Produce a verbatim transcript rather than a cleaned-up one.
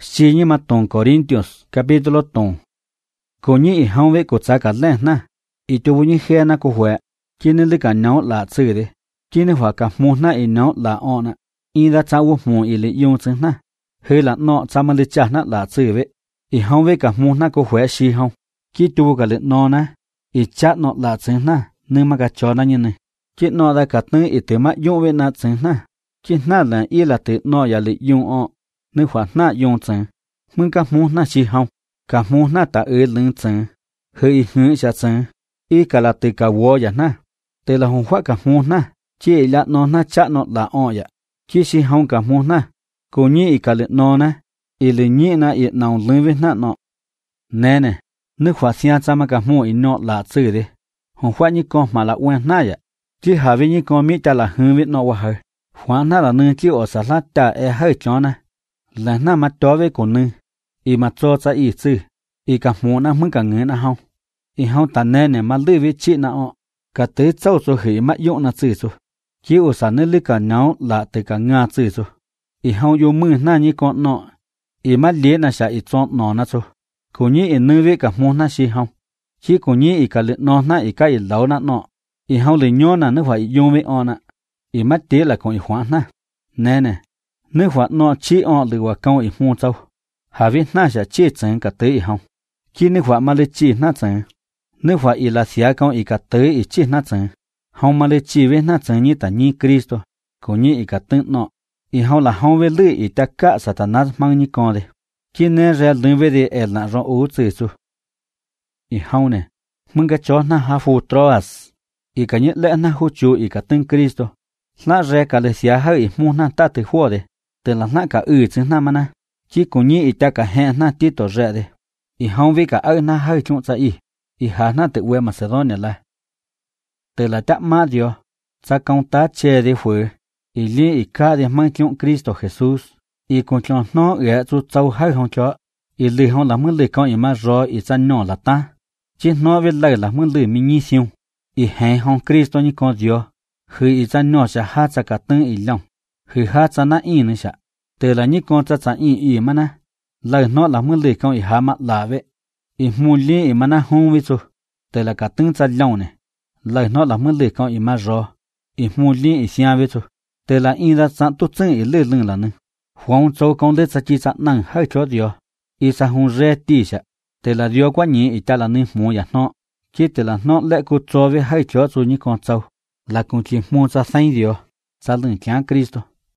Xí như mà tông Corintios capítulo tông. Cô nhị ý hông với cô cha cả lên na. Ý chú như khe na cô huệ. Chỉ nên lý cả nhau là chữ đi. Chỉ nên hòa cả mù na ý nhau là ọ na. Ý đã cha vô mù ý lý dùng chữ na. Hơi là nọ cha mà lý cha na là chữ vậy. Ý hông với cả mù na cô huệ xí hông. Chỉ chú cả lý nọ na. Ý cha nọ là chữ na. Nên mà cả cho na như này. Chỉ nọ là cả tư ý tử mà dùng với na chữ na. Chỉ na là ý là tự nọ ya lý dùng ọ. Nên hòa na dùng chữ. Mừng cả mù na xí hông. Cả mù na ta ơi lưng chữ. Hơi hứa xa chữ. Ý cả là tự cả vô ya na. Tự là hông khoa cả mù na. Chỉ là nó na cha nó là ọ ya. Chỉ xí hông cả mù na. Cô nhị ý cả lệ nó na. Ý lệ nhị na ý nào lưng với na nó. Nè nè. Nước hòa xa cha mà cả mù ý nó là chữ đi. Hông khoa như con mà là quen na ya. Chỉ hà với như con mỹ ta là hứa với nó hòa hơi. Khoa na là nương chỉ ở xa lát ta e hơi cho na. Là na mà cho với cổ nương. Ý mà cho cha ý chữ. Ý cả mù na mừng cả ngứa na hông. Ý hông ta nè nè mà lưu với chị na ọ. Cả tới châu cho hỉ mà dụng na chữ cho. Chỉ ở xa nơi lưu cả nhau là từ cả ngà chữ cho. Ý hông vô mưa na như con nọ. Ý mà liết na xa ý chọn nọ na cho. Cô nhí ý nơi với cả mù na xí hông. Chỉ cô nhí ý cả liệt nọ na ý cả ý lâu na nọ. Ý hông lì nhô na nước phải dùng với ọ na. Ý mà tía là con ý hoãn na. Nè nè. Nước phải nọ chỉ ọ lì hòa công ý mù châu. Hà viết na xa chê chấn cả tới ý hông. Chỉ nước phải mà lì chì na chấn. Nước phải ý là xá công ý cả tới ý chì na chấn. Hông mà lì chì với na chấn như ta nhí Cristo. Cô nhí ý cả tương nọ. Ý hông là hông với lì ý ta cả Satanas mang như con đi. Chỉ nên ra lưng với đi ẻn là rõ ú chữ chú. Ý hông nè. Mừng cả chó na hà phù troas. Ý cả nhất lẽ na hú chú ý cả tương Cristo. Lá ra cả lì xá hơi ý mù na ta từ khua đi. Từ là na cả ư chứ na mà na. Chỉ cô nhí ý ta cả hẹn na tí tổ rẹ đi. Ý hông với cả ơ na hơi chung cha ý. Ý hà na tự quê Macedonia lại. Từ là chắc má diyo. Cha công tá chê đi phứ. Ý lý ý ca đi mang chung Cristo Jesus. Ý cùng chọn nó ghé chú châu hơi hông cho. Ý lì hông là mừng lì con ý mà rõ ý cha nhỏ là ta. Chỉ nó với lời là mừng lì mình nhi xiong. Ý hẹn hông Cristo như con diyo. Hư ý cha nhỏ sẽ hát cha cả tương ý lòng. Hư hát cha na ý nữa sẽ. Từ là như con cha cha ý ý mà na. Lời nó là mừng lì con ý hạ mặt là vậy. Ý mù lý ý mà na hông với chú. Từ là cả tương cha lòng này. Lời nó là mừng lì con ý mà rõ. Ý mù lý ý xa với chú. Từ là ý ra cha tốt chân ý lì lưng là nâng. Hoàng châu con lê cha chi cha năng hơi cho diyo. Ý sa hông rê tì sẽ. Từ là diyo quá nhỉ ý ta là nâng mù ya nó. Chỉ từ là nó lẽ cô cho với hơi cho chú như con châu. Là cùng chỉ mù cha xanh diyo. Cha lưng chán Cristo.